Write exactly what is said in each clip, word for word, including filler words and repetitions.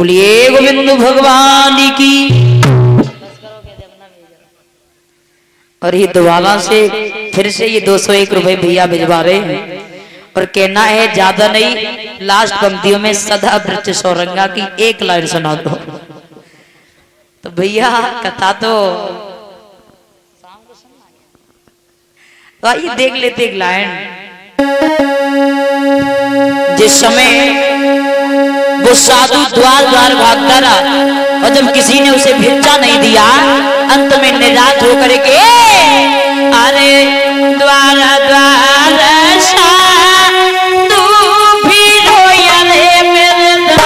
बोलिए गोविंद भगवान की। और ये दोबारा से फिर से ये दो सौ एक रुपए भैया भिजवा रहे हैं और कहना है ज्यादा नहीं, लास्ट पंक्तियों में सदा वृक्ष सौरंगा की एक लाइन सुना दो। तो भैया कथा तो तो आइए देख लेते एक लाइन। जिस समय वो साधु द्वार द्वार भागता रहा और जब किसी ने उसे भिक्षा नहीं दिया, अंत में निजात होकर के अरे द्वार द्वार साधु भी रोया रे मेरे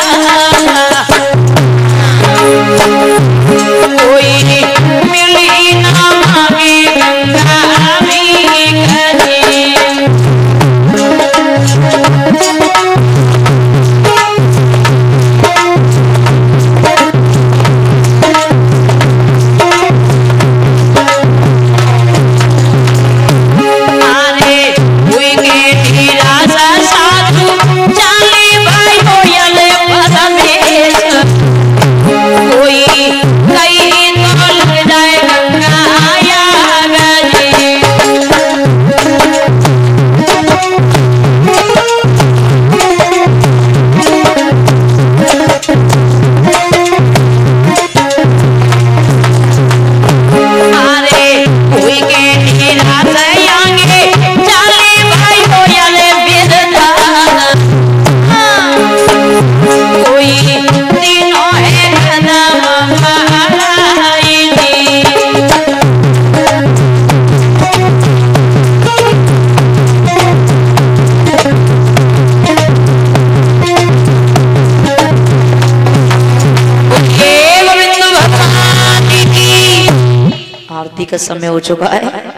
कोई मिली ना मांगी गंगा का समय हो चुका है।